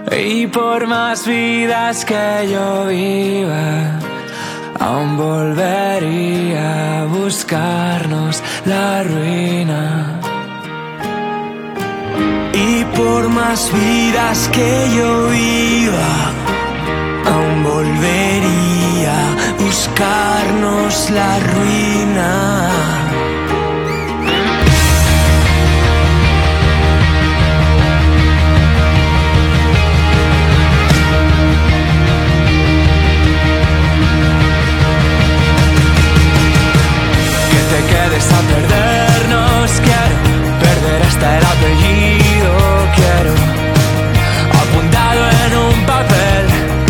Y por más vidas que yo viva, aún volvería a buscarnos la ruina. Y por más vidas que yo viva, aún volvería a buscarnos la ruina. A perdernos, quiero perder hasta el apellido, quiero apuntado en un papel,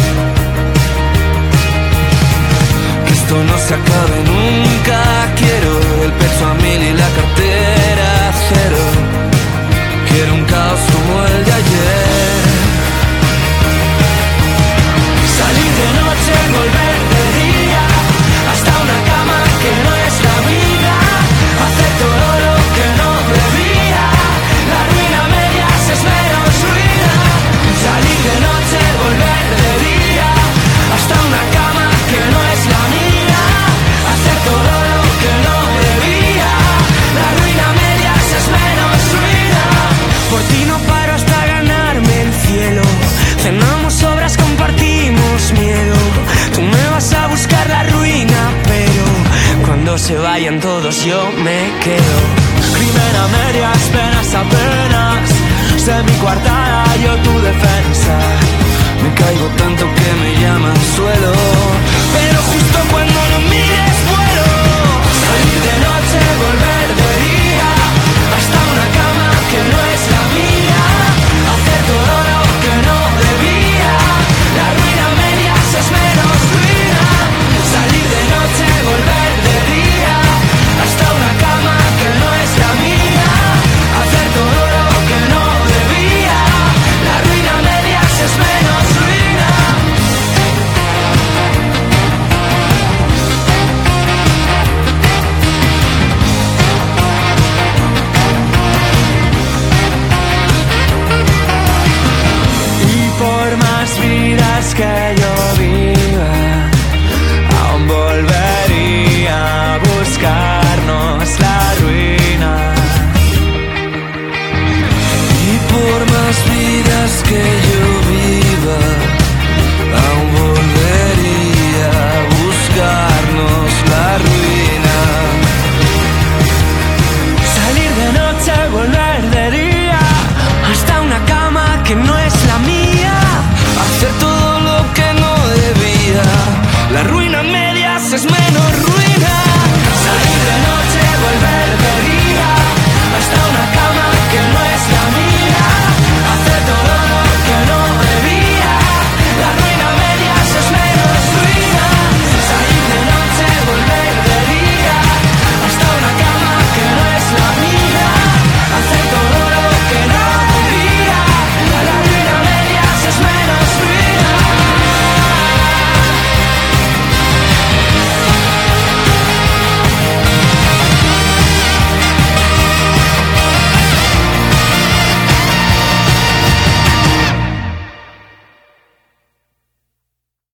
que esto no se acabe nunca. Quiero el pecho a 1000 y la cartera a 0. Quiero un caos como el de ayer. Salir de noche, volver de día, hasta una cama que no es la mía. Hacer todo lo que no debía. La ruina a medias es menos ruina. Salir de noche, volver de día, hasta una cama que no es la mía. Hacer todo lo que no debía. La ruina a medias es menos ruina. Por ti no paro hasta ganarme el cielo. Cenamos sobras, compartimos miedo. Tú me vas a buscar la ruina, pero cuando se vayan todos yo me quedo. Crimen a medias, penas apenas. Sé mi coartada, yo tu defensa. Me caigo tanto que me llaman suelo, pero justo cuando no mires vuelo. Salir de noche, volver de día, hasta una cama que no es la mía. Hacer todo lo que no debía. La ruina a medias es menos ruina. Salir de noche, volver de día, hasta una cama que no es la mía. Hacer todo lo que no debía. La ruina a medias es menos ruina. Y por más vidas que yo viva, aún volvería a buscarnos la ruina. Y por más vidas que yo viva, aún volvería a buscarnos la ruina. Salir de noche, volver de día, hasta una cama que no es la mía. Hacer todo lo que no debía. La ruina a medias es menos ruina.